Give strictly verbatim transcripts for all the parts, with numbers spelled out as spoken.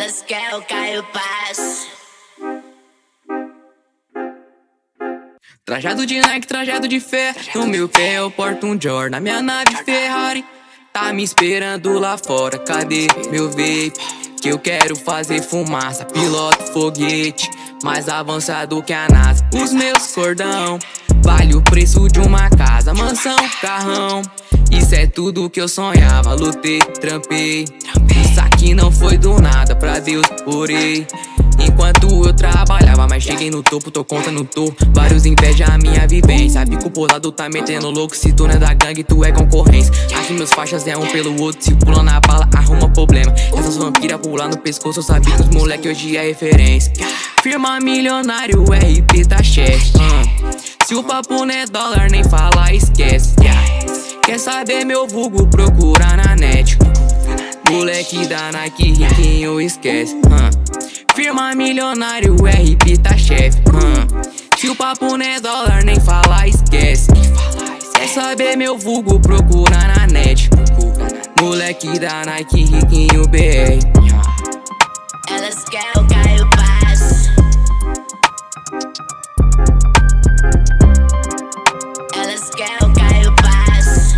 Elas querem o Caio Paz. Trajado de Nike, trajado de fé. No meu pé eu porto um Jordan. Na minha nave Ferrari tá me esperando lá fora. Cadê meu vape? Que eu quero fazer fumaça. Piloto foguete mais avançado que a NASA. Os meus cordão vale o preço de uma casa. Mansão, carrão, isso é tudo que eu sonhava. Lutei, trampei, isso aqui não foi do nada. Pra Deus orei enquanto eu trabalhava, mas cheguei no topo, tô contando tô. Vários inveja a minha vivência. Sabe que o posado tá metendo louco. Se tu não é da gangue, tu é concorrência. Aqui meus faixas é um pelo outro. Se pula na bala, arruma problema. Essas vampiras pular no pescoço, eu sabia que os moleque hoje é referência. Firma milionário, o R P tá chefe. uh. Se o papo não é dólar, nem fala, esquece. yeah. Quer saber meu vulgo? Procura na net. Moleque da Nike, riquinho, esquece. uh. Firma milionário, o R P tá chefe. uh. Se o papo não é dólar, nem fala, esquece. Quer saber meu vulgo? Procura na net. Moleque da Nike, riquinho, B R. Elas querem o Caio Paz. Elas querem o Caio Paz.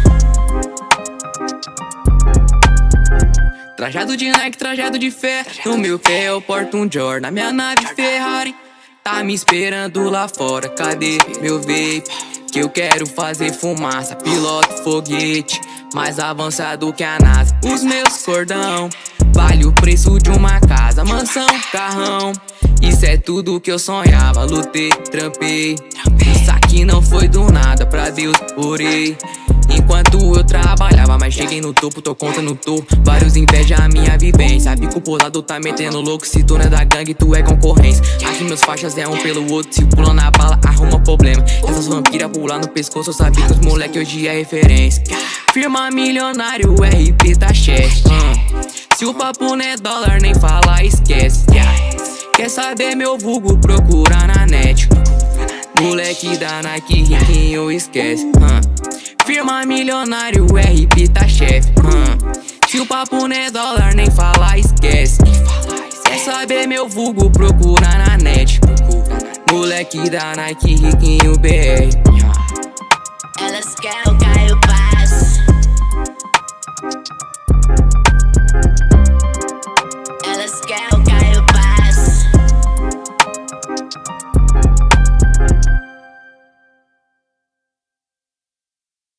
Trajado de Nike, trajado de fé. No meu pé eu porto um Jordan. Na minha nave Ferrari tá me esperando lá fora. Cadê meu vape? Que eu quero fazer fumaça. Piloto foguete mais avançado que a NASA. Os meus cordão vale o preço de uma casa. Mansão, carrão, isso é tudo que eu sonhava. Lutei, trampei, isso aqui não foi do nada. Pra Deus orei enquanto eu trabalhava, mas cheguei no topo, tô contando tô. Vários inveja a minha vivência. Sabe que o posado tá metendo louco. Se tu não é da gangue, tu é concorrência. Aqui meus faixas é um pelo outro. Se pula na bala, arruma problema. Essas vampiras pular no pescoço, eu sabia que os moleque hoje é referência. Firma milionário, o R P tá chefe. uh. Se o papo não é dólar, nem fala, esquece. yeah. Quer saber meu vulgo? Procura na net. Moleque da Nike, riquinho, esquece. uh. Firma milionário, o R P tá chefe. uh. Se o papo não é dólar, nem fala, esquece. Quer saber meu vulgo? Procura na net. Moleque da Nike, riquinho, B R. Elas querem o Caio